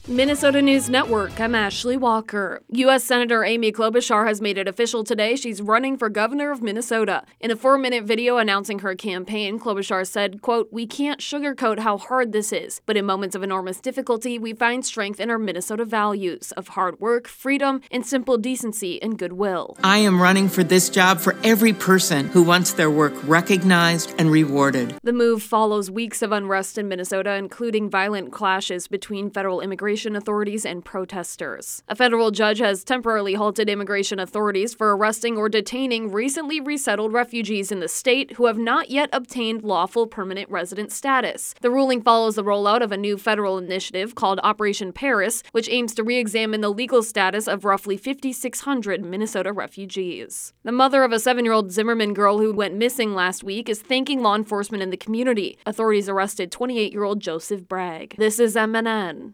Minnesota News Network, I'm Ashley Walker. U.S. Senator Amy Klobuchar has made it official today she's running for governor of Minnesota. In a 4-minute video announcing her campaign, Klobuchar said, quote, "We can't sugarcoat how hard this is, but in moments of enormous difficulty, we find strength in our Minnesota values of hard work, freedom, and simple decency and goodwill." I am running for this job for every person who wants their work recognized and rewarded. The move follows weeks of unrest in Minnesota, including violent clashes between federal immigration authorities and protesters. A federal judge has temporarily halted immigration authorities for arresting or detaining recently resettled refugees in the state who have not yet obtained lawful permanent resident status. The ruling follows the rollout of a new federal initiative called Operation Paris, which aims to re-examine the legal status of roughly 5,600 Minnesota refugees. The mother of a 7-year-old Zimmerman girl who went missing last week is thanking law enforcement in the community. Authorities arrested 28-year-old Joseph Bragg. This is MNN.